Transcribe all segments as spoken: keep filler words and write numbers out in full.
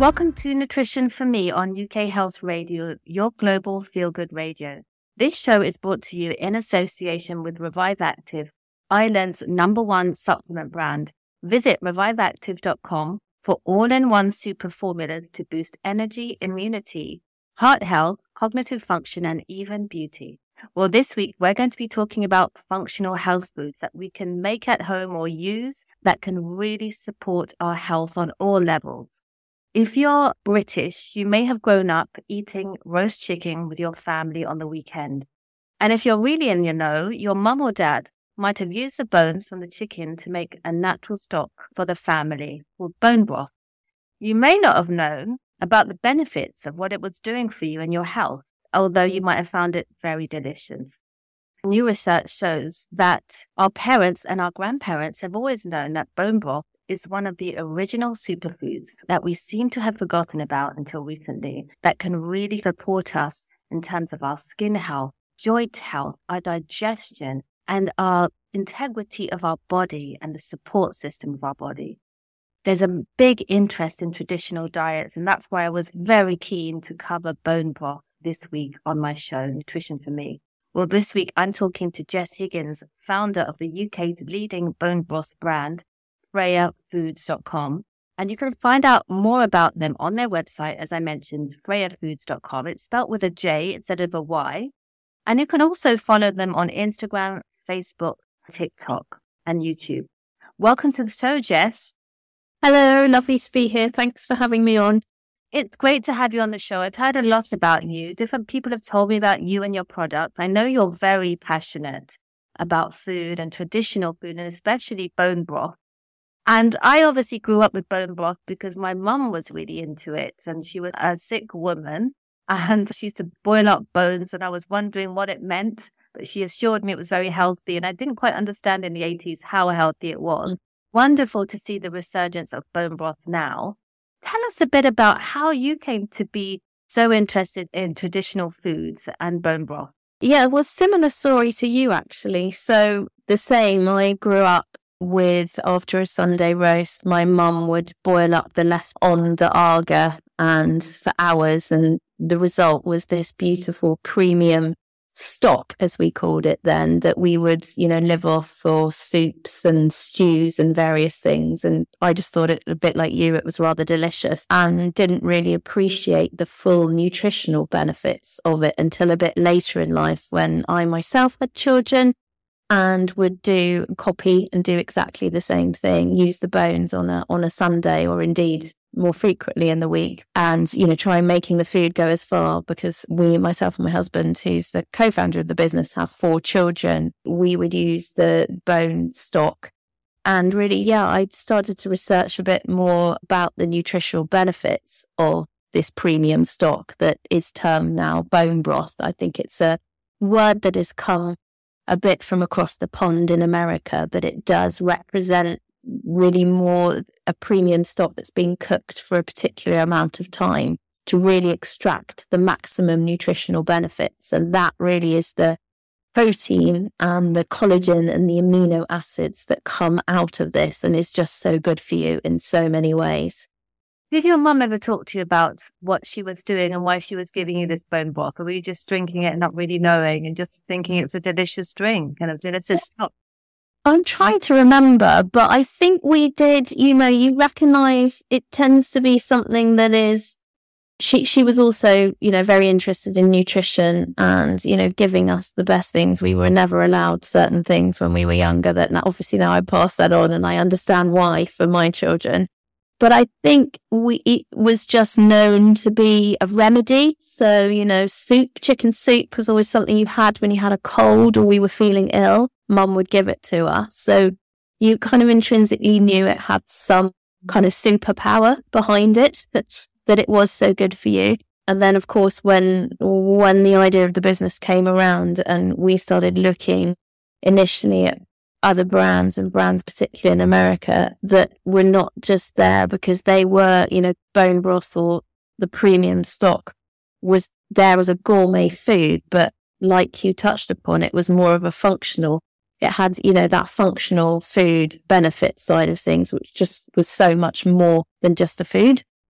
Welcome to Nutrition for Me on U K Health Radio, your global feel-good radio. This show is brought to you in association with Revive Active, Ireland's number one supplement brand. Visit revive active dot com for all-in-one super formulas to boost energy, immunity, heart health, cognitive function, and even beauty. Well, this week, we're going to be talking about functional health foods that we can make at home or use that can really support our health on all levels. If you're British, you may have grown up eating roast chicken with your family on the weekend. And if you're really in your know, your mum or dad might have used the bones from the chicken to make a natural stock for the family called bone broth. You may not have known about the benefits of what it was doing for you and your health, although you might have found it very delicious. New research shows that our parents and our grandparents have always known that bone broth is one of the original superfoods that we seem to have forgotten about until recently, that can really support us in terms of our skin health, joint health, our digestion, and our integrity of our body and the support system of our body. There's a big interest in traditional diets, and that's why I was very keen to cover bone broth this week on my show, Nutrition for Me. Well, this week I'm talking to Jess Higgins, founder of the U K's leading bone broth brand, freya foods dot com. And you can find out more about them on their website, as I mentioned, freya foods dot com. It's spelled with a J instead of a Y. And you can also follow them on Instagram, Facebook, TikTok, and YouTube. Welcome to the show, Jess. Hello, lovely to be here. Thanks for having me on. It's great to have you on the show. I've heard a lot about you. Different people have told me about you and your product. I know you're very passionate about food and traditional food, and especially bone broth. And I obviously grew up with bone broth because my mum was really into it, and she was a sick woman and she used to boil up bones, and I was wondering what it meant, but she assured me it was very healthy, and I didn't quite understand in the eighties how healthy it was. Wonderful to see the resurgence of bone broth now. Tell us a bit about how you came to be so interested in traditional foods and bone broth. Yeah, well, similar story to you, actually. So the same, I grew up with, after a Sunday roast, my mum would boil up the left on the Arga and for hours, and the result was this beautiful premium stock, as we called it then, that we would, you know, live off for soups and stews and various things. And I just thought it, a bit like you, it was rather delicious, and didn't really appreciate the full nutritional benefits of it until a bit later in life, when I myself had children and would do copy and do exactly the same thing, use the bones on a on a Sunday, or indeed more frequently in the week, and, you know, try making the food go as far, because we, myself and my husband, who's the co-founder of the business, have four children. We would use the bone stock. And really, yeah, I started to research a bit more about the nutritional benefits of this premium stock that is termed now bone broth. I think it's a word that has come a bit from across the pond in America, but it does represent really more a premium stock that's been cooked for a particular amount of time to really extract the maximum nutritional benefits. And that really is the protein and the collagen and the amino acids that come out of this, and is just so good for you in so many ways. Did your mum ever talk to you about what she was doing and why she was giving you this bone broth? Or were you just drinking it and not really knowing and just thinking it's a delicious drink and a delicious stock? I'm trying to remember, but I think we did, you know, you recognise it tends to be something that is, she she was also, you know, very interested in nutrition and, you know, giving us the best things. We were never allowed certain things when we were younger, that now, obviously now I pass that on and I understand why for my children. But I think we it was just known to be a remedy. So, you know, soup, chicken soup was always something you had when you had a cold or we were feeling ill. Mum would give it to us. So you kind of intrinsically knew it had some kind of superpower behind it, that that it was so good for you. And then, of course, when when the idea of the business came around and we started looking initially at other brands, and brands particularly in America, that were not just there because they were, you know, bone broth or the premium stock was there as a gourmet food, but like you touched upon, it was more of a functional, it had, you know, that functional food benefit side of things, which just was so much more than just a food.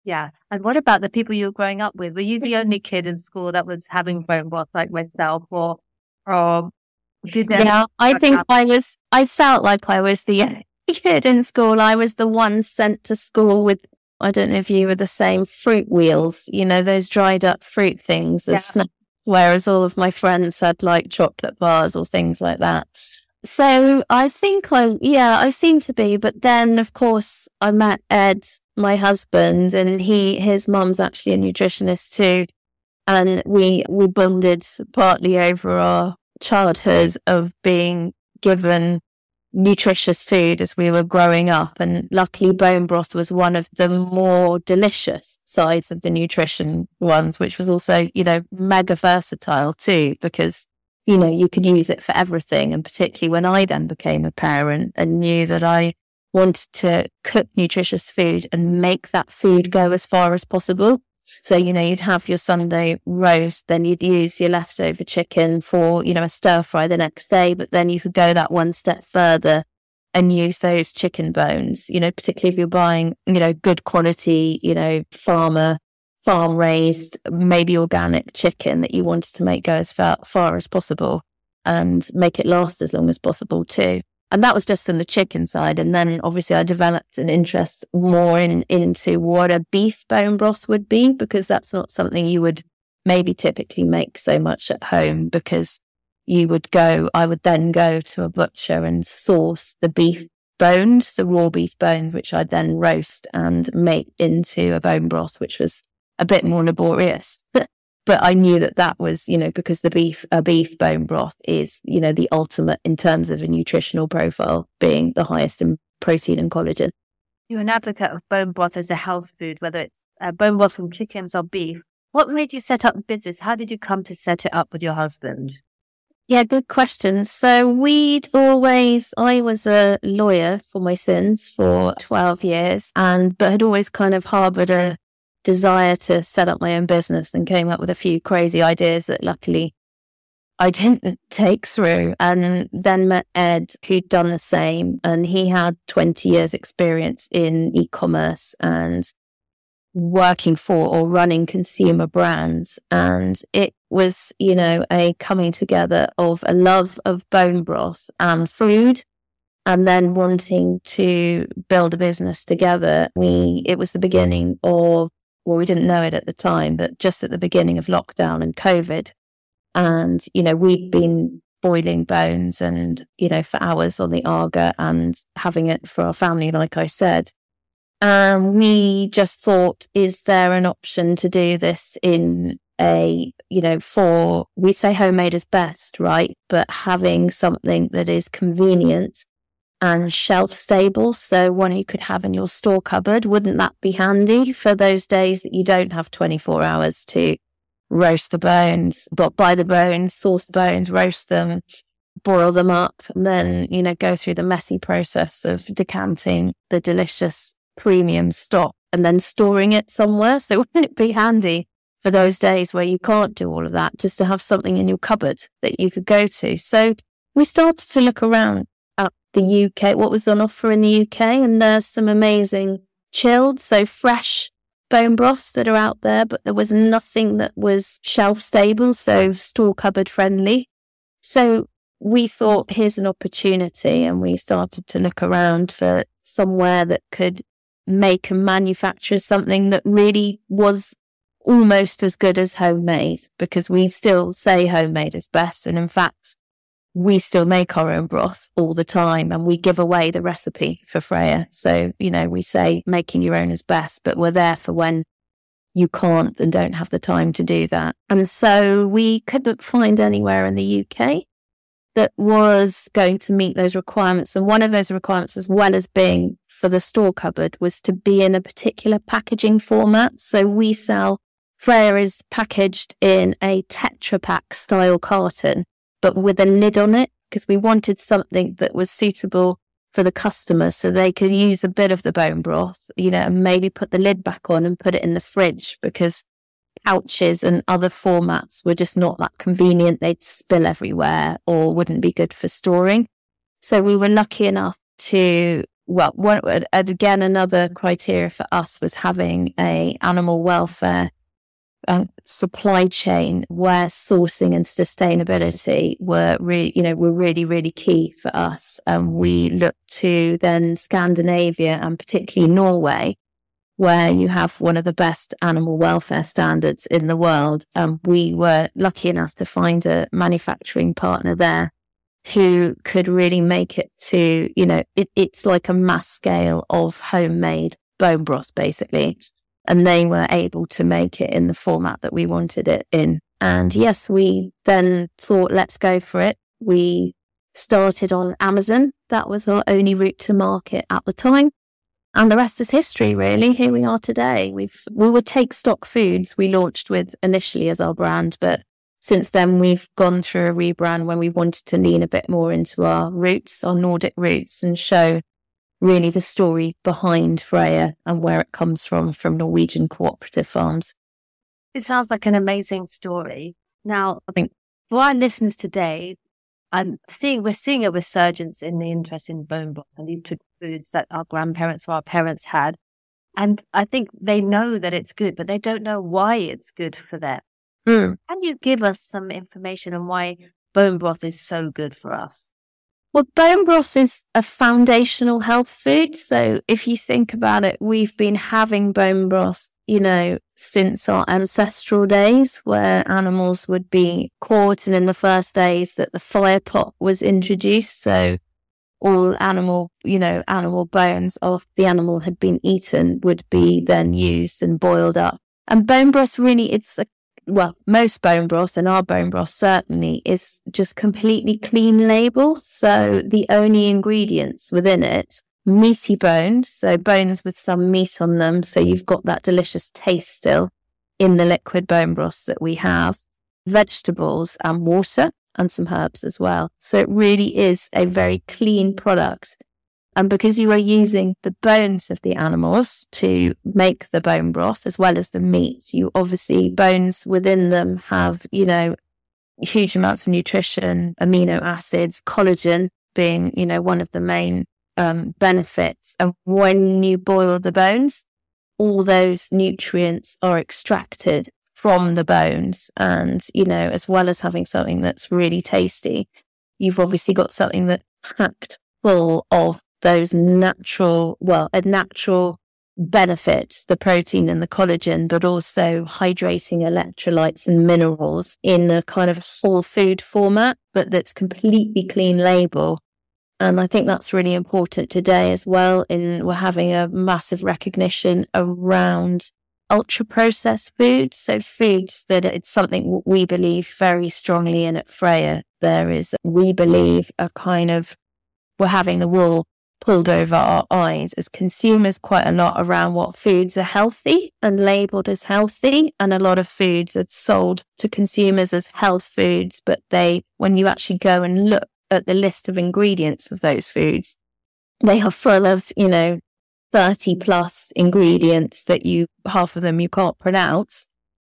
Yeah. And what about the people you were growing up with? Were you the only kid in school that was having bone broth like myself, or, or did they? Yeah, I think I was, I felt like I was the only kid in school. I was the one sent to school with, I don't know if you were the same, fruit wheels, you know, those dried up fruit things as Yeah. snacks, whereas all of my friends had like chocolate bars or things like that. So I think I, yeah, I seem to be. But then, of course, I met Ed, my husband, and he, his mum's actually a nutritionist too. And we, we bonded partly over our childhood of being given nutritious food as we were growing up. And luckily, bone broth was one of the more delicious sides of the nutrition ones, which was also, you know, mega versatile too, because you know, you could use it for everything. And particularly when I then became a parent and knew that I wanted to cook nutritious food and make that food go as far as possible. So, you know, you'd have your Sunday roast, then you'd use your leftover chicken for, you know, a stir fry the next day. But then you could go that one step further and use those chicken bones, you know, particularly if you're buying, you know, good quality, you know, farmer farm raised, maybe organic chicken that you wanted to make go as far, far as possible and make it last as long as possible too. And that was just on the chicken side. And then obviously I developed an interest more in into what a beef bone broth would be, because that's not something you would maybe typically make so much at home, because you would go, I would then go to a butcher and source the beef bones, the raw beef bones, which I'd then roast and make into a bone broth, which was a bit more laborious, but, but I knew that that was, you know, because the beef, a beef bone broth is, you know, the ultimate in terms of a nutritional profile, being the highest in protein and collagen. You're an advocate of bone broth as a health food, whether it's uh, bone broth from chickens or beef. What made you set up the business? How did you come to set it up with your husband? Yeah, good question. So we'd always, I was a lawyer for my sins for twelve years, and but had always kind of harbored a desire to set up my own business, and came up with a few crazy ideas that luckily I didn't take through. And then met Ed, who'd done the same, and he had twenty years experience in e-commerce and working for or running consumer brands. And it was, you know, a coming together of a love of bone broth and food, and then wanting to build a business together. We, it was the beginning of, well, we didn't know it at the time, but just at the beginning of lockdown and COVID. And, you know, we'd been boiling bones and, you know, for hours on the Arga and having it for our family, like I said. And we just thought, is there an option to do this in a, you know, for, we say homemade is best, right? But having something that is convenient and shelf stable, so one you could have in your store cupboard, wouldn't that be handy for those days that you don't have twenty-four hours to roast the bones, but buy the bones, source the bones, roast them, boil them up, and then, you know, go through the messy process of decanting the delicious premium stock and then storing it somewhere? So wouldn't it be handy for those days where you can't do all of that, just to have something in your cupboard that you could go to? So we started to look around at the U K, what was on offer in the U K, and there's some amazing chilled, so fresh bone broths that are out there, but there was nothing that was shelf stable, so store cupboard friendly. So we thought, here's an opportunity, and we started to look around for somewhere that could make and manufacture something that really was almost as good as homemade, because we still say homemade is best. And in fact, we still make our own broth all the time, and we give away the recipe for Freya. So, you know, we say making your own is best, but we're there for when you can't and don't have the time to do that. And so we couldn't find anywhere in the U K that was going to meet those requirements. And one of those requirements, as well as being for the store cupboard, was to be in a particular packaging format. So we sell, Freya is packaged in a Tetra Pak style carton, but with a lid on it, because we wanted something that was suitable for the customer, so they could use a bit of the bone broth, you know, and maybe put the lid back on and put it in the fridge, because pouches and other formats were just not that convenient. They'd spill everywhere or wouldn't be good for storing. So we were lucky enough to well, one, again, another criteria for us was having a animal welfare um, supply chain where sourcing and sustainability were really, you know, were really, really key for us. And um, we looked to then Scandinavia and particularly Norway, where you have one of the best animal welfare standards in the world. Um, we were lucky enough to find a manufacturing partner there who could really make it to, you know, it, it's like a mass scale of homemade bone broth, basically. And they were able to make it in the format that we wanted it in. And yes, we then thought, let's go for it. We started on Amazon. That was our only route to market at the time. And the rest is history, really. Here we are today. We've, we were Take Stock Foods we launched with initially as our brand, but since then we've gone through a rebrand when we wanted to lean a bit more into our roots, our Nordic roots, and show really the story behind Freya and where it comes from, from Norwegian cooperative farms. It sounds like an amazing story. Now, I think for our listeners today, I'm seeing, we're seeing a resurgence in the interest in bone broth and these foods that our grandparents or our parents had. And I think they know that it's good, but they don't know why it's good for them. Mm. Can you give us some information on why bone broth is so good for us? Well, bone broth is a foundational health food. So if you think about it, we've been having bone broth, you know, since our ancestral days where animals would be caught. And in the first days that the fire pot was introduced. So all animal, you know, animal bones of the animal had been eaten would be then used and boiled up. And bone broth really, it's a well, most bone broth, and our bone broth certainly, is just completely clean label. So the only ingredients within it, meaty bones, so bones with some meat on them. So you've got that delicious taste still in the liquid bone broths that we have, vegetables and water and some herbs as well. So it really is a very clean product. And because you are using the bones of the animals to make the bone broth as well as the meat, you obviously, bones within them have, you know, huge amounts of nutrition, amino acids, collagen being, you know, one of the main um, benefits. And when you boil the bones, all those nutrients are extracted from the bones. And, you know, as well as having something that's really tasty, you've obviously got something that's packed full of those natural, well, a natural benefits, the protein and the collagen, but also hydrating electrolytes and minerals in a kind of whole food format, but that's completely clean label. And I think that's really important today as well. In we're having a massive recognition around ultra processed foods. So foods that it's something we believe very strongly in at Freya. There is, we believe, a kind of, we're having the wool pulled over our eyes as consumers quite a lot around what foods are healthy and labelled as healthy. And a lot of foods are sold to consumers as health foods, but they, when you actually go and look at the list of ingredients of those foods, they are full of, you know, thirty plus ingredients that you, half of them you can't pronounce.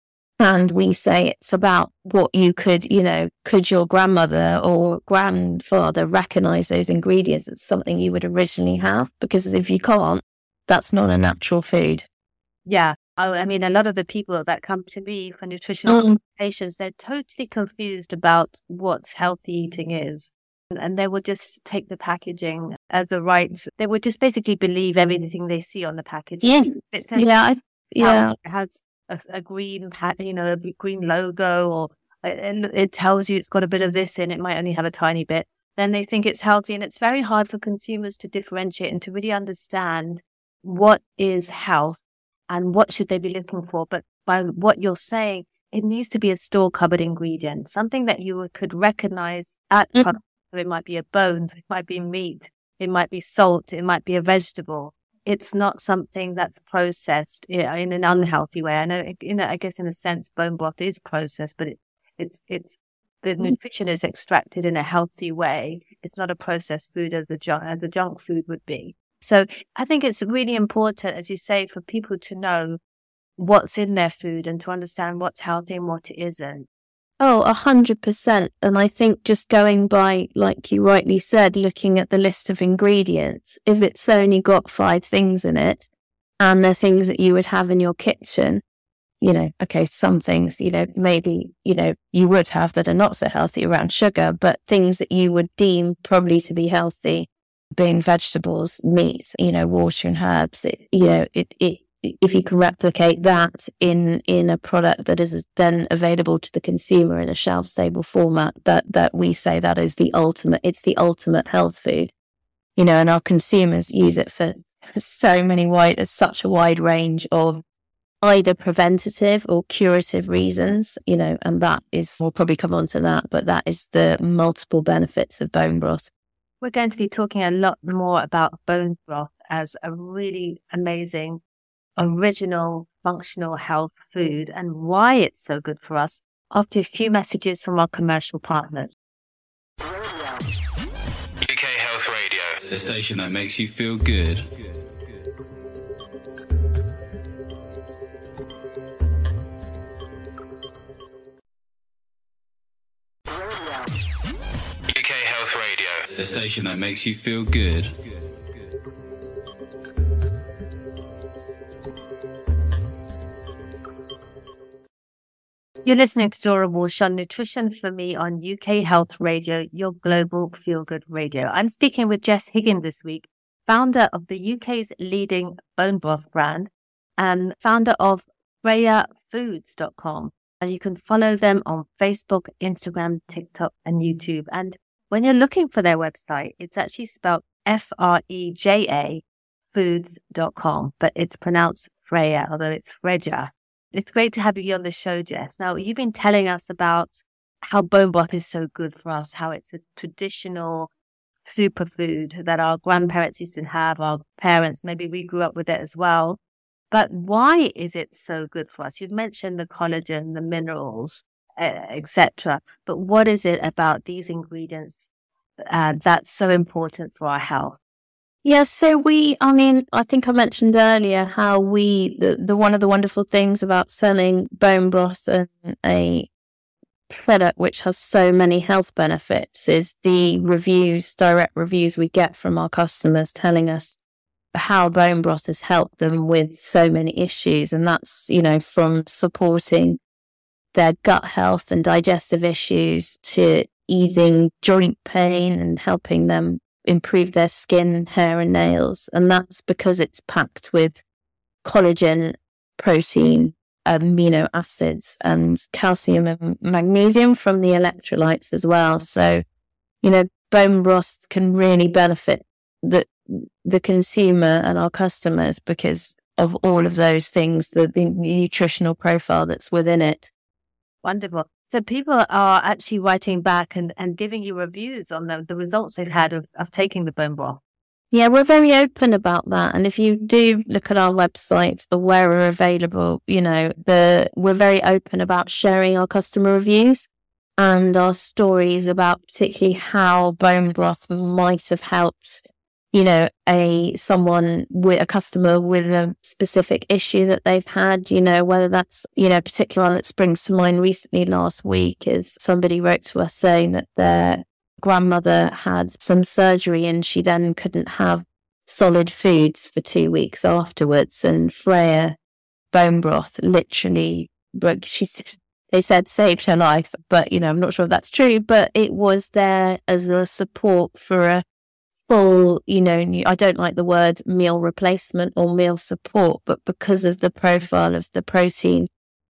And we say it's about what you could, you know, could your grandmother or grandfather recognize those ingredients as something you would originally have? Because if you can't, that's not a natural food. Yeah. I mean, a lot of the people that come to me for nutritional Mm. patients, they're totally confused about what healthy eating is. And they will just take the packaging as a right. They would just basically believe everything they see on the packaging. Yeah. It says Yeah. I, yeah. it has a, a green, pa- you know, a green logo, or it, it tells you it's got a bit of this in it. Might only have a tiny bit. Then they think it's healthy, and it's very hard for consumers to differentiate and to really understand what is health and what should they be looking for. But by what you're saying, it needs to be a store cupboard ingredient, something that you could recognize at Mm. product. So it might be a bones, it might be meat, it might be salt, it might be a vegetable. It's not something that's processed in an unhealthy way. I know, in a, I guess, in a sense, bone broth is processed, but it, it's it's the nutrition is extracted in a healthy way. It's not a processed food as a junk, as a junk food would be. So I think it's really important, as you say, for people to know what's in their food and to understand what's healthy and what isn't. Oh, a hundred percent. And I think just going by, like you rightly said, looking at the list of ingredients, if it's only got five things in it and they're things that you would have in your kitchen, you know, okay, some things, you know, maybe, you know, you would have that are not so healthy around sugar, but things that you would deem probably to be healthy, being vegetables, meats, you know, water and herbs, it, you know, it, it, if you can replicate that in, in a product that is then available to the consumer in a shelf stable format, that, that we say that is the ultimate, it's the ultimate health food, you know, and our consumers use it for so many wide, such a wide range of either preventative or curative reasons, you know, and that is, we'll probably come on to that, but that is the multiple benefits of bone broth. We're going to be talking a lot more about bone broth as a really amazing, original, functional health food and why it's so good for us after a few messages from our commercial partners. U K Health Radio, the station that makes you feel good. U K Health Radio, the station that makes you feel good. You're listening to Dora Walsh on Nutrition for Me on U K Health Radio, your global feel-good radio. I'm speaking with Jess Higgins this week, founder of the U K's leading bone broth brand and founder of Freya Foods dot com. And you can follow them on Facebook, Instagram, TikTok, and YouTube. And when you're looking for their website, it's actually spelled F R E J A foods dot com, but it's pronounced Freya, although it's Freja. It's great to have you on the show, Jess. Now, you've been telling us about how bone broth is so good for us, how it's a traditional superfood that our grandparents used to have, our parents, maybe we grew up with it as well. But why is it so good for us? You've mentioned the collagen, the minerals, uh, et cetera. But what is it about these ingredients uh, that's so important for our health? Yeah, so we, I mean, I think I mentioned earlier how we, the, the one of the wonderful things about selling bone broth and a product which has so many health benefits is the reviews, direct reviews we get from our customers telling us how bone broth has helped them with so many issues. And that's, you know, from supporting their gut health and digestive issues to easing joint pain and helping them improve their skin, hair and nails. And that's because it's packed with collagen, protein, amino acids and calcium and magnesium from the electrolytes as well. So, you know, bone broth can really benefit the the consumer and our customers because of all of those things, the, the nutritional profile that's within it. Wonderful. So people are actually writing back and, and giving you reviews on the, the results they've had of, of taking the bone broth. Yeah, we're very open about that. And if you do look at our website or where we're available, you know, the we're very open about sharing our customer reviews and our stories about particularly how bone broth might have helped, you know, a someone with a customer with a specific issue that they've had, you know, whether that's, you know, a particular one that springs to mind recently last week is somebody wrote to us saying that their grandmother had some surgery and she then couldn't have solid foods for two weeks afterwards. And Freya bone broth literally, she they said saved her life, but, you know, I'm not sure if that's true, but it was there as a support for a full, you know, I don't like the word meal replacement or meal support, but because of the profile of the protein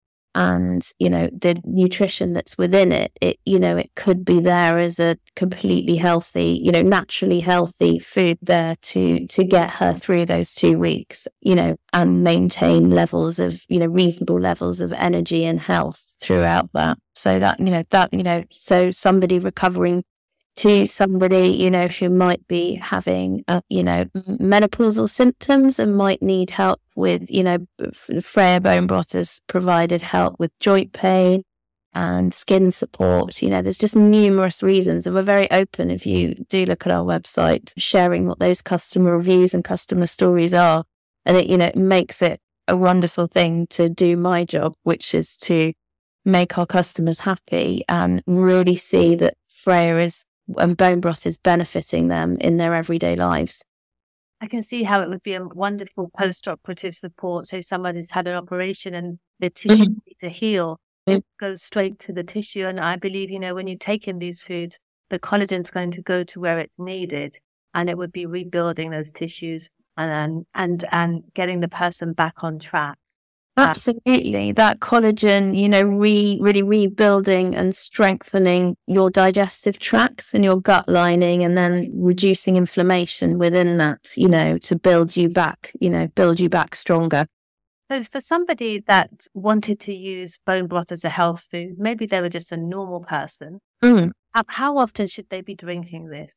and, you know, the nutrition that's within it, it, you know, it could be there as a completely healthy, you know, naturally healthy food there to, to get her through those two weeks, you know, and maintain levels of, you know, reasonable levels of energy and health throughout that. So that, you know, that, you know, so somebody recovering to somebody, you know, who might be having, uh, you know, menopausal symptoms and might need help with, you know, Freya bone broth has provided help with joint pain and skin support. You know, there's just numerous reasons. And we're very open, if you do look at our website, sharing what those customer reviews and customer stories are. And it, you know, it makes it a wonderful thing to do my job, which is to make our customers happy and really see that Freya is and bone broth is benefiting them in their everyday lives. I can see how it would be a wonderful post-operative support. So someone has had an operation and the tissue Mhm. needs to heal, Mm. it goes straight to the tissue. And I believe, you know, when you take in these foods, the collagen's going to go to where it's needed, and it would be rebuilding those tissues and and and getting the person back on track. Absolutely. That collagen, you know, re, really rebuilding and strengthening your digestive tracts and your gut lining, and then reducing inflammation within that, you know, to build you back, you know, build you back stronger. So for somebody that wanted to use bone broth as a health food, maybe they were just a normal person, Mm. how, how often should they be drinking this?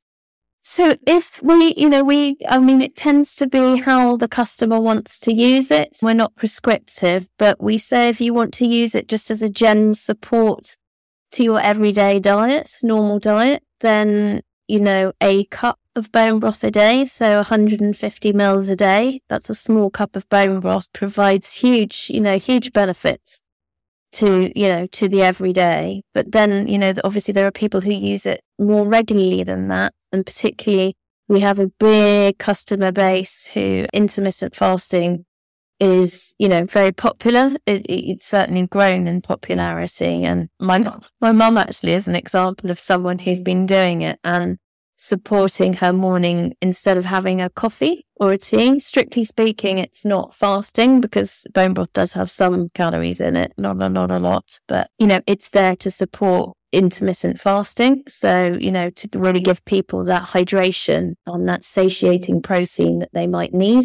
So if we, you know, we, I mean, it tends to be how the customer wants to use it. We're not prescriptive, but we say if you want to use it just as a general support to your everyday diet, normal diet, then, you know, a cup of bone broth a day, so one hundred fifty mils a day, that's a small cup of bone broth, provides huge, you know, huge benefits to, you know, to the everyday. But then, you know, obviously there are people who use it more regularly than that. And particularly we have a big customer base who intermittent fasting is, you know, very popular. It, it's certainly grown in popularity. And my, my mum actually is an example of someone who's been doing it and supporting her morning instead of having a coffee or a tea. Strictly speaking, it's not fasting because bone broth does have some calories in it, not, not, not a lot, but, you know, it's there to support intermittent fasting. So, you know, to really give people that hydration and that satiating protein that they might need,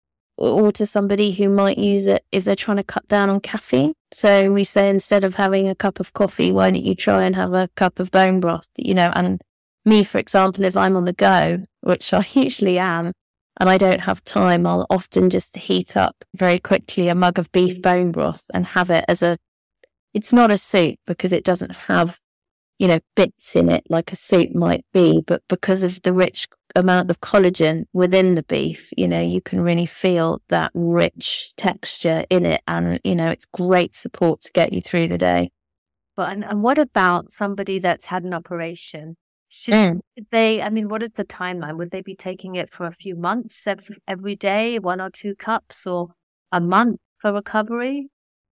or to somebody who might use it if they're trying to cut down on caffeine. So we say instead of having a cup of coffee, why don't you try and have a cup of bone broth, you know, and me, for example, if I'm on the go, which I usually am, and I don't have time, I'll often just heat up very quickly a mug of beef bone broth and have it as a, it's not a soup because it doesn't have, you know, bits in it like a soup might be, but because of the rich amount of collagen within the beef, you know, you can really feel that rich texture in it. And, you know, it's great support to get you through the day. But and, and what about somebody that's had an operation? Should Mm. they, I mean, what is the timeline? Would they be taking it for a few months every, every day, one or two cups, or a month for recovery?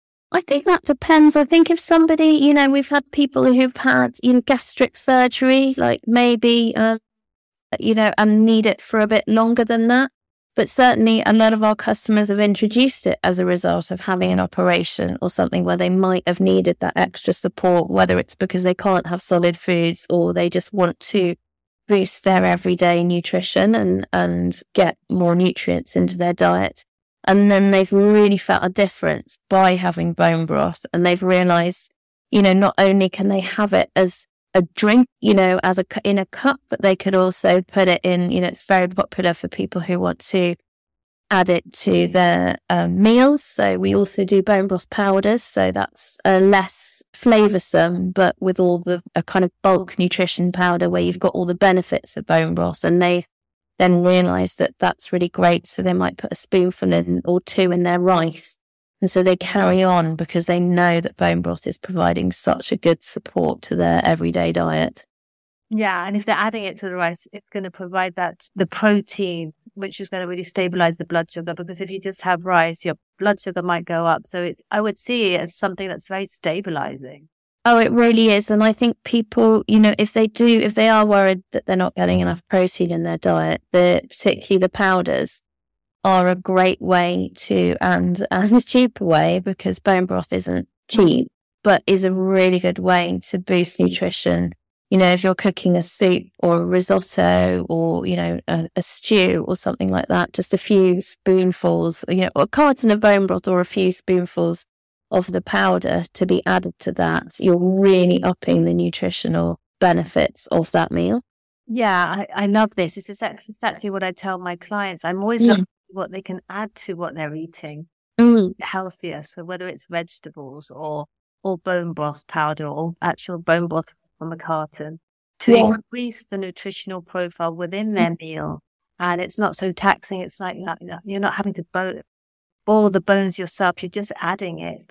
I think that depends. I think if somebody, you know, we've had people who've had, you know, gastric surgery, like maybe, um, you know, and need it for a bit longer than that. But certainly a lot of our customers have introduced it as a result of having an operation or something where they might have needed that extra support, whether it's because they can't have solid foods or they just want to boost their everyday nutrition and, and get more nutrients into their diet. And then they've really felt a difference by having bone broth, and they've realized, you know, not only can they have it as a drink, you know, as a in a cup, but they could also put it in, you know, it's very popular for people who want to add it to their um, meals. So we also do bone broth powders. So that's a less flavoursome, but with all the a kind of bulk nutrition powder where you've got all the benefits of bone broth. And they then realise that that's really great. So they might put a spoonful in or two in their rice. And so they carry on because they know that bone broth is providing such a good support to their everyday diet. Yeah, and if they're adding it to the rice, it's going to provide that, the protein, which is going to really stabilize the blood sugar. Because if you just have rice, your blood sugar might go up. So it, I would see it as something that's very stabilizing. Oh, it really is. And I think people, you know, if they do, if they are worried that they're not getting enough protein in their diet, the particularly the powders are a great way to, and, and a cheaper way, because bone broth isn't cheap, but is a really good way to boost nutrition. You know, if you're cooking a soup or a risotto or, you know, a, a stew or something like that, just a few spoonfuls, you know, a carton of bone broth or a few spoonfuls of the powder to be added to that, you're really upping the nutritional benefits of that meal. Yeah, I, I love this. It's exactly, exactly what I tell my clients. I'm always Yeah. looking at what they can add to what they're eating, Mm. healthier. So whether it's vegetables or or bone broth powder or actual bone broth from a carton, to Yeah. increase the nutritional profile within their meal. And it's not so taxing. It's like not, you're not having to bo- boil the bones yourself. You're just adding it.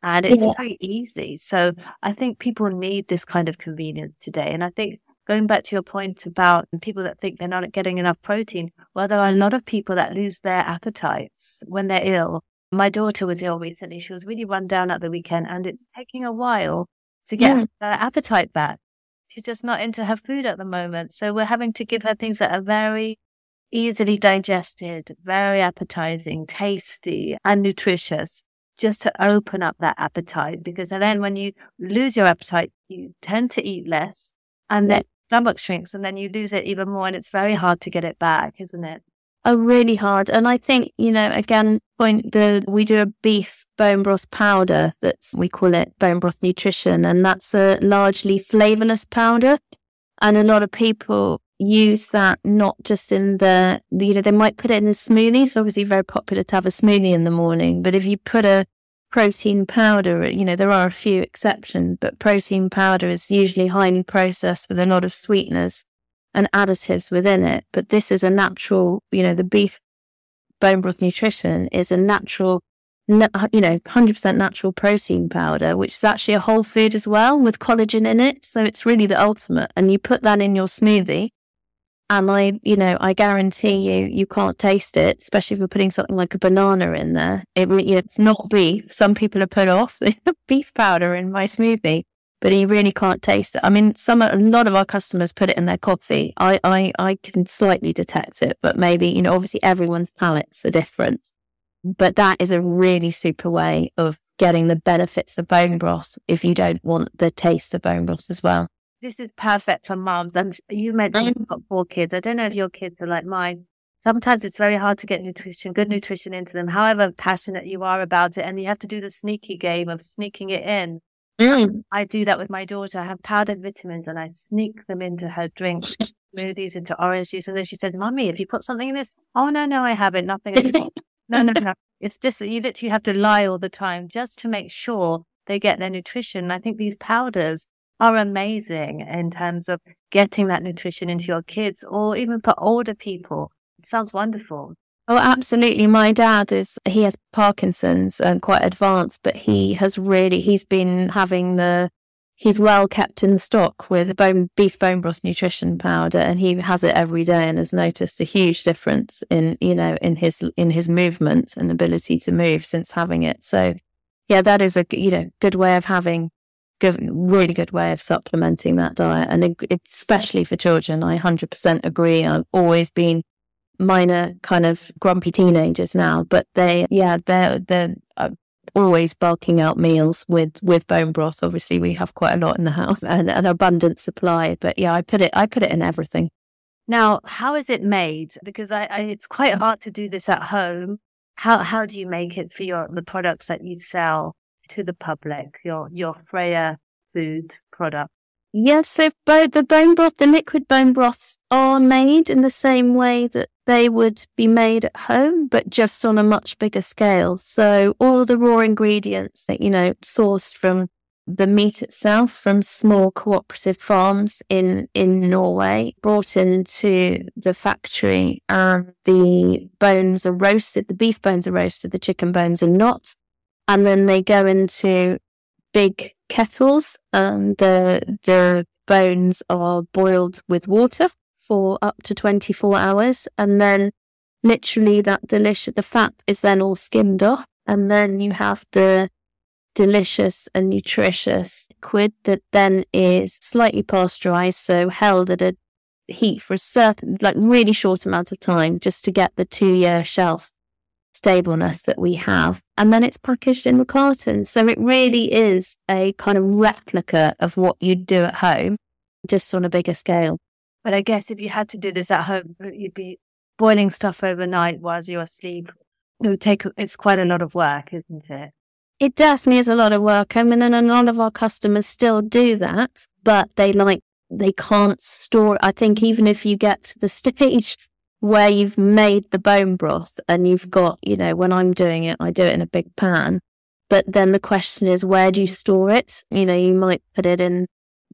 and it's Yeah. very easy. So I think people need this kind of convenience today. And I think going back to your point about people that think they're not getting enough protein, well, there are a lot of people that lose their appetites when they're ill. My daughter was ill recently. She was really run down at the weekend, and it's taking a while to get Mm. her appetite back. She's just not into her food at the moment. So we're having to give her things that are very easily digested, very appetizing, tasty, and nutritious, just to open up that appetite. Because then when you lose your appetite, you tend to eat less, and then stomach shrinks, and then you lose it even more, and it's very hard to get it back, isn't it? Oh, really hard. And I think, you know, again, point the we do a beef bone broth powder that's, we call it bone broth nutrition, and that's a largely flavorless powder. And a lot of people use that not just in the, you know, they might put it in smoothies. Obviously very popular to have a smoothie in the morning, but if you put a protein powder, you know, there are a few exceptions, but protein powder is usually highly processed with a lot of sweeteners and additives within it. But this is a natural, you know, the beef bone broth nutrition is a natural, you know, one hundred percent natural protein powder, which is actually a whole food as well with collagen in it. So it's really the ultimate. And you put that in your smoothie, and I, you know, I guarantee you, you can't taste it, especially if you're putting something like a banana in there. It, you know, it's not beef. Some people are put off beef powder in my smoothie, but you really can't taste it. I mean, some, a lot of our customers put it in their coffee. I, I, I can slightly detect it, but maybe, you know, obviously everyone's palates are different. But that is a really super way of getting the benefits of bone broth if you don't want the taste of bone broth as well. This is perfect for moms. And you mentioned you've got four kids. I don't know if your kids are like mine. Sometimes it's very hard to get nutrition, good nutrition into them, however passionate you are about it. And you have to do the sneaky game of sneaking it in. Mm. I do that with my daughter. I have powdered vitamins and I sneak them into her drinks, smoothies, into orange juice. And then she said, Mummy, if you put something in this, oh, no, no, I haven't. Nothing. no, no, no. It's just that you literally have to lie all the time just to make sure they get their nutrition. I think these powders are amazing in terms of getting that nutrition into your kids or even for older people. It sounds wonderful. Oh, absolutely. My dad is, he has Parkinson's and quite advanced, but he has really, he's been having the, he's well kept in stock with bone, beef bone broth nutrition powder, and he has it every day and has noticed a huge difference in, you know, in his, in his movement and ability to move since having it. So yeah, that is a, you know, good way of having, good, really good way of supplementing that diet. And especially for children, I one hundred percent agree. I've always been, mine are kind of grumpy teenagers now, but they, yeah, they're, they're uh, always bulking out meals with, with bone broth. Obviously we have quite a lot in the house and an abundant supply, but yeah, I put it, I put it in everything. Now, how is it made? Because I, I it's quite hard to do this at home. How, how do you make it for your, the products that you sell to the public, your, your Freya food product? Yes, so both the bone broth, the liquid bone broths are made in the same way that they would be made at home, but just on a much bigger scale. So all the raw ingredients that, you know, sourced from the meat itself, from small cooperative farms in, in Norway, brought into the factory, and the bones are roasted, the beef bones are roasted, the chicken bones are not. And then they go into big kettles, and the the bones are boiled with water for up to twenty-four hours, and then literally that delicious, the fat is then all skimmed off, and then you have the delicious and nutritious liquid that then is slightly pasteurized, so held at a heat for a certain, like really short amount of time, just to get the two-year shelf stableness that we have, and then it's packaged in the carton. So it really is a kind of replica of what you'd do at home, just on a bigger scale. But I guess if you had to do this at home, you'd be boiling stuff overnight while you're asleep. It would take, it's quite a lot of work, isn't it? It definitely is a lot of work. I mean, and a lot of our customers still do that, but they like, they can't store. I think even if you get to the stage where you've made the bone broth and you've got, you know, when I'm doing it, I do it in a big pan. But then the question is, where do you store it? You know, you might put it in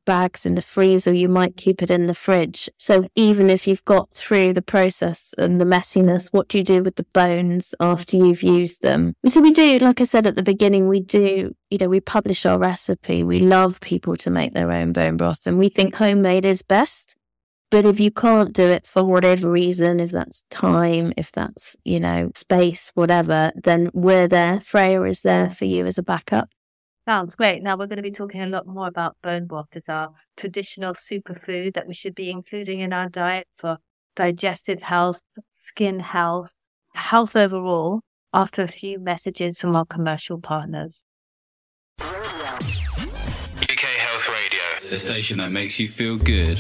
bags in the freezer, you might keep it in the fridge. So even if you've got through the process and the messiness, what do you do with the bones after you've used them? So we do, like I said at the beginning, we do, you know, we publish our recipe. We love people to make their own bone broth, and we think homemade is best. But if you can't do it for whatever reason, if that's time, if that's, you know, space, whatever, then we're there. Freya is there for you as a backup. Sounds great. Now we're going to be talking a lot more about bone broth as our traditional superfood that we should be including in our diet for digestive health, skin health, health overall, after a few messages from our commercial partners. U K Health Radio, the station that makes you feel good.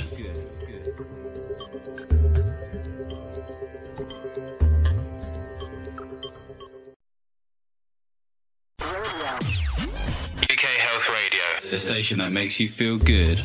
U K Health Radio, the station that makes you feel good.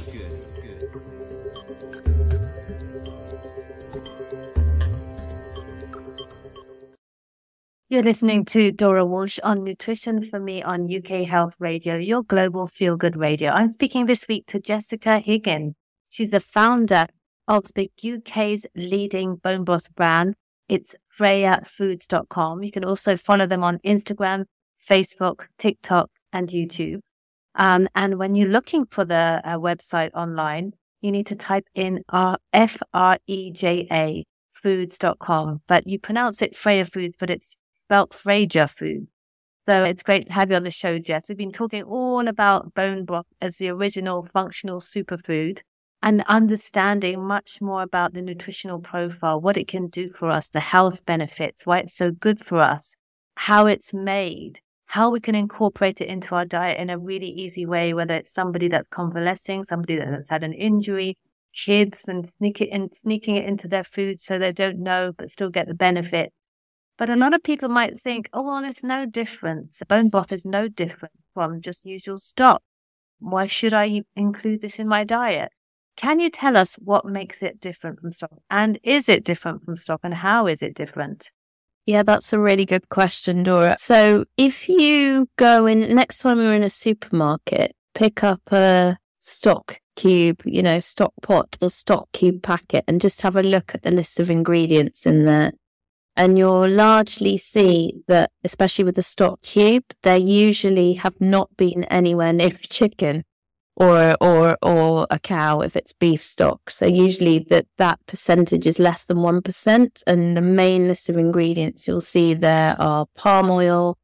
You're listening to Dora Walsh on Nutrition for Me on U K Health Radio, your global feel-good radio. I'm speaking this week to Jessica Higgin. She's the founder of the U K's leading bone broth brand. It's freya foods dot com. You can also follow them on Instagram, Facebook, TikTok, and YouTube. Um, and when you're looking for the uh, website online, you need to type in uh, F R E J A foods dot com. But you pronounce it Freya Foods, but it's spelled Freja Foods. So it's great to have you on the show, Jess. We've been talking all about bone broth as the original functional superfood and understanding much more about the nutritional profile, what it can do for us, the health benefits, why it's so good for us, how it's made, how we can incorporate it into our diet in a really easy way, whether it's somebody that's convalescing, somebody that's had an injury, kids, and sneak it in, sneaking it into their food so they don't know but still get the benefit. But a lot of people might think, oh, well, it's no different. Bone broth is no different from just usual stock. Why should I include this in my diet? Can you tell us what makes it different from stock? And is it different from stock? And how is it different? Yeah, that's a really good question, Dora. So if you go in, next time you're in a supermarket, pick up a stock cube, you know, stock pot or stock cube packet and just have a look at the list of ingredients in there. And you'll largely see that, especially with the stock cube, they usually have not been anywhere near chicken or or or a cow if it's beef stock. So usually that, that percentage is less than one percent. And the main list of ingredients you'll see there are palm oil,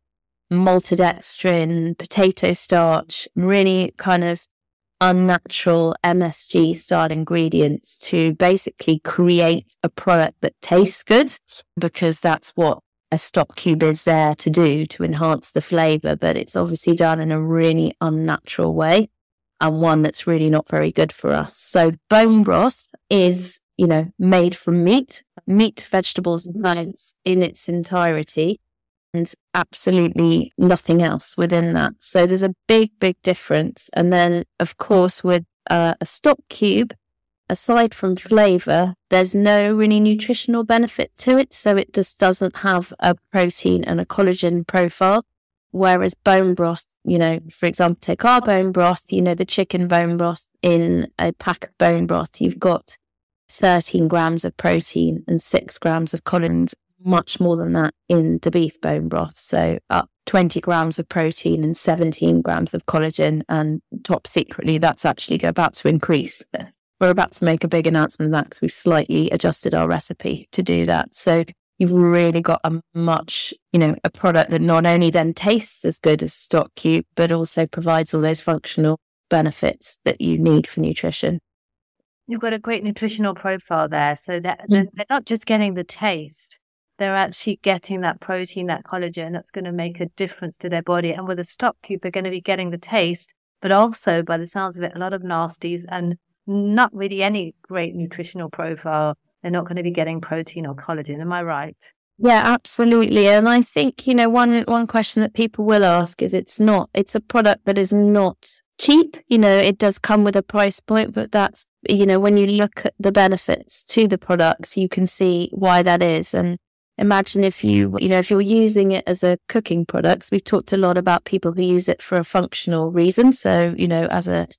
maltodextrin, potato starch, really kind of unnatural M S G style ingredients to basically create a product that tastes good, because that's what a stock cube is there to do, to enhance the flavor. But it's obviously done in a really unnatural way and one that's really not very good for us. So bone broth is, you know, made from meat, meat, vegetables, and plants in its entirety, and absolutely nothing else within that. So there's a big, big difference. And then, of course, with uh, a stock cube, aside from flavor, there's no really nutritional benefit to it. So it just doesn't have a protein and a collagen profile. Whereas bone broth, you know, for example, take our bone broth, you know, the chicken bone broth in a pack of bone broth, you've got thirteen grams of protein and six grams of collagen. Much more than that in the beef bone broth. So up twenty grams of protein and seventeen grams of collagen. And top secretly, that's actually about to increase. We're about to make a big announcement of that because we've slightly adjusted our recipe to do that. So you've really got a much, you know, a product that not only then tastes as good as stock cube, but also provides all those functional benefits that you need for nutrition. You've got a great nutritional profile there. So that mm. they're not just getting the taste. They're actually getting that protein, that collagen that's going to make a difference to their body. And with a stock cube, they're going to be getting the taste, but also, by the sounds of it, a lot of nasties and not really any great nutritional profile. They're not going to be getting protein or collagen. Am I right? Yeah, absolutely. And I think, you know, one one question that people will ask is it's not, it's a product that is not cheap. You know, it does come with a price point, but that's, you know, when you look at the benefits to the product, you can see why that is. And imagine if you, you know, if you're using it as a cooking product. We've talked a lot about people who use it for a functional reason. So, you know, as a,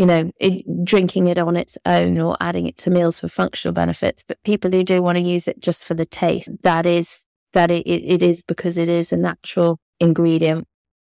you know, it, drinking it on its own or adding it to meals for functional benefits. But people who do want to use it just for the taste, that is, that it, it is because it is a natural ingredient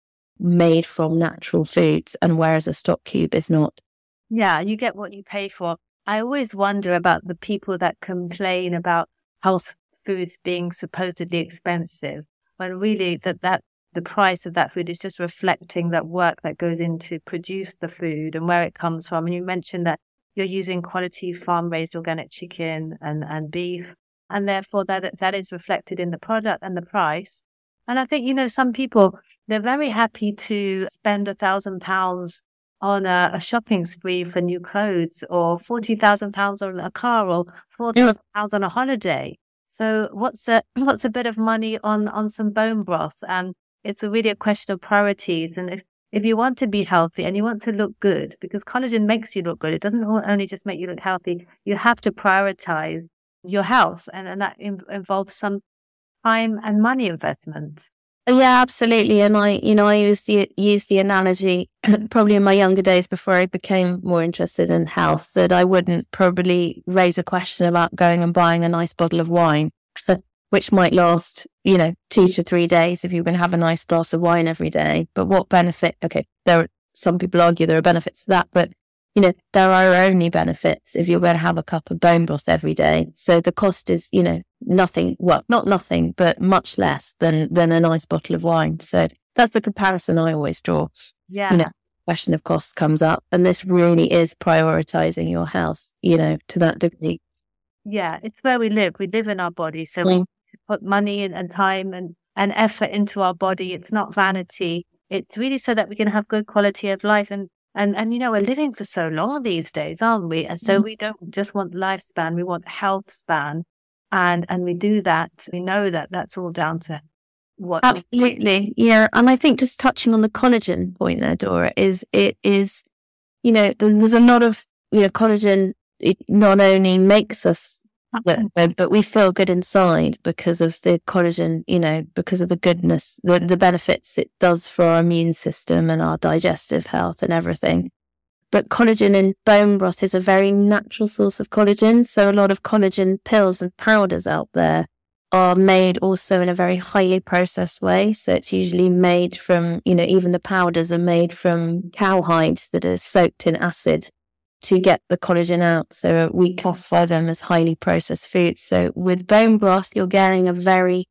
made from natural foods, and whereas a stock cube is not. Yeah, you get what you pay for. I always wonder about the people that complain about health foods being supposedly expensive, when really that, that the price of that food is just reflecting that work that goes into produce the food and where it comes from. And you mentioned that you're using quality farm-raised organic chicken and, and beef, and therefore that that is reflected in the product and the price. And I think, you know, some people, they're very happy to spend a thousand pounds on a, a shopping spree for new clothes, or forty thousand pounds on a car, or forty thousand pounds on a holiday. So what's a, what's a bit of money on, on some bone broth? And it's a really a question of priorities. And if, if you want to be healthy and you want to look good, because collagen makes you look good, it doesn't only just make you look healthy, you have to prioritize your health. And, and that in, involves some time and money investment. Yeah, absolutely. And I, you know, I use the, use the analogy probably in my younger days before I became more interested in health, that I wouldn't probably raise a question about going and buying a nice bottle of wine, which might last, you know, two to three days if you're going to have a nice glass of wine every day. But what benefit? Okay, there are, some people argue there are benefits to that, but you know, there are only benefits if you're going to have a cup of bone broth every day. So the cost is, you know, nothing, well, not nothing, but much less than, than a nice bottle of wine. So that's the comparison I always draw. Yeah. You know, question of costs comes up, and this really is prioritizing your health, you know, to that degree. Yeah, it's where we live. We live in our body. So Mm. we put money and, and time and, and effort into our body. It's not vanity. It's really so that we can have good quality of life. And And, and you know, we're living for so long these days, aren't we? And so we don't just want lifespan, we want health span. And and we do that. We know that that's all down to what. Absolutely. Yeah. And I think just touching on the collagen point there, Dora, is it is, you know, there's a lot of, you know, collagen, it not only makes us, but, but we feel good inside because of the collagen, you know, because of the goodness, the, the benefits it does for our immune system and our digestive health and everything. But collagen in bone broth is a very natural source of collagen. So a lot of collagen pills and powders out there are made also in a very highly processed way. So it's usually made from, you know, even the powders are made from cow hides that are soaked in acid to get the collagen out. So we classify them as highly processed foods. So with bone broth, you're getting a very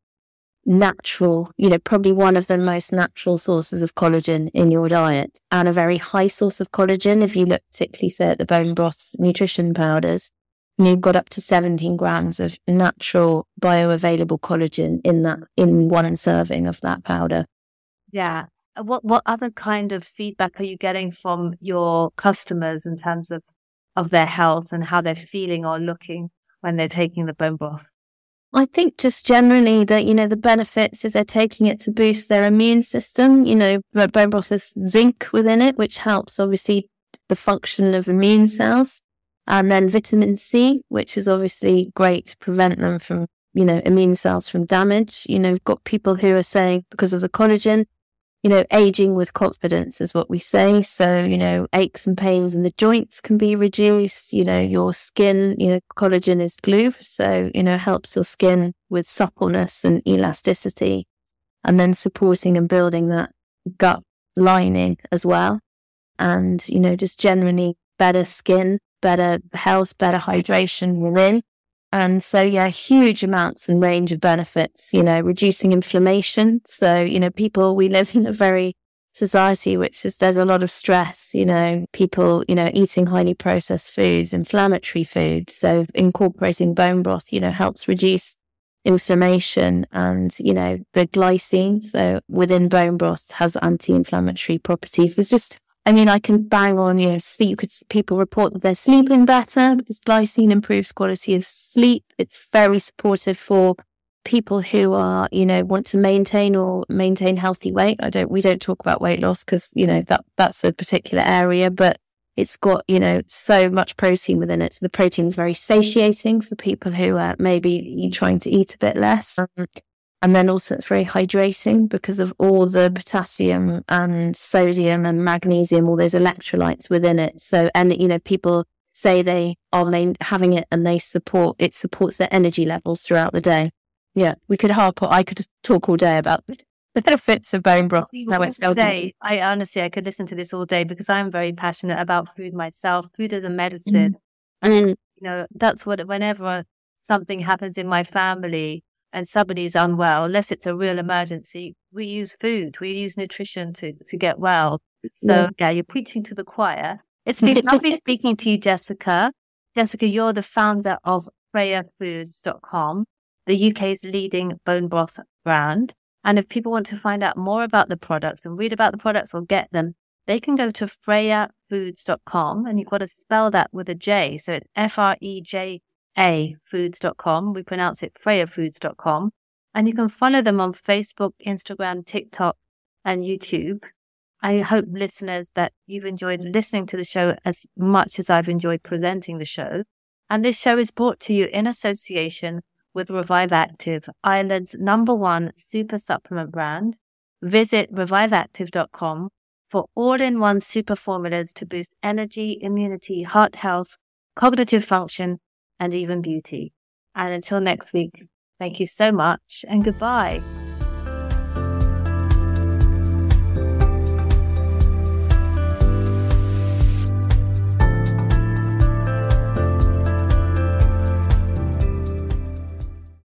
natural, you know, probably one of the most natural sources of collagen in your diet, and a very high source of collagen. If you look particularly, say, at the bone broth nutrition powders, you've got up to seventeen grams of natural bioavailable collagen in that, in one serving of that powder. Yeah. What what other kind of feedback are you getting from your customers in terms of, of their health and how they're feeling or looking when they're taking the bone broth? I think just generally that, you know, the benefits if they're taking it to boost their immune system, you know, bone broth has zinc within it, which helps obviously the function of immune cells. And then vitamin C, which is obviously great to prevent them from, you know, immune cells from damage. You know, we've got people who are saying because of the collagen, you know, aging with confidence is what we say. So, you know, aches and pains in the joints can be reduced. You know, your skin, you know, collagen is glue. So, you know, helps your skin with suppleness and elasticity, and then supporting and building that gut lining as well. And, you know, just generally better skin, better health, better hydration within. And so, yeah, huge amounts and range of benefits, you know, reducing inflammation. So, you know, people, we live in a very society which is, there's a lot of stress, you know, people, you know, eating highly processed foods, inflammatory foods. So incorporating bone broth, you know, helps reduce inflammation and, you know, the glycine. So within bone broth has anti-inflammatory properties. There's just, I mean, I can bang on, you know, sleep. Could, people report that they're sleeping better because glycine improves quality of sleep. It's very supportive for people who are, you know, want to maintain or maintain healthy weight. I don't, we don't talk about weight loss because, you know, that that's a particular area, but it's got, you know, so much protein within it. So the protein is very satiating for people who are maybe trying to eat a bit less. Um, And then also it's very hydrating because of all the potassium and sodium and magnesium, all those electrolytes within it. So, and, you know, people say they are main, having it and they support, it supports their energy levels throughout the day. Yeah, we could harp on, I could talk all day about the benefits of bone broth. No, it's all day. I honestly, I could listen to this all day because I'm very passionate about food myself. Food is a medicine. Mm-hmm. And, you know, that's what, whenever something happens in my family, and somebody's unwell, unless it's a real emergency, we use food, we use nutrition to, to get well. So yeah. yeah, you're preaching to the choir. It's been lovely speaking to you, Jessica. Jessica, you're the founder of Freya Foods dot com, the U K's leading bone broth brand. And if people want to find out more about the products and read about the products or get them, they can go to Freya Foods dot com, and you've got to spell that with a J. So it's F R E J A foods dot com. We pronounce it Freya Foods dot com. And you can follow them on Facebook, Instagram, TikTok, and YouTube. I hope, listeners, that you've enjoyed listening to the show as much as I've enjoyed presenting the show. And this show is brought to you in association with Revive Active, Ireland's number one super supplement brand. Visit revive active dot com for all-in-one super formulas to boost energy, immunity, heart health, cognitive function, and even beauty. And until next week, thank you so much and goodbye.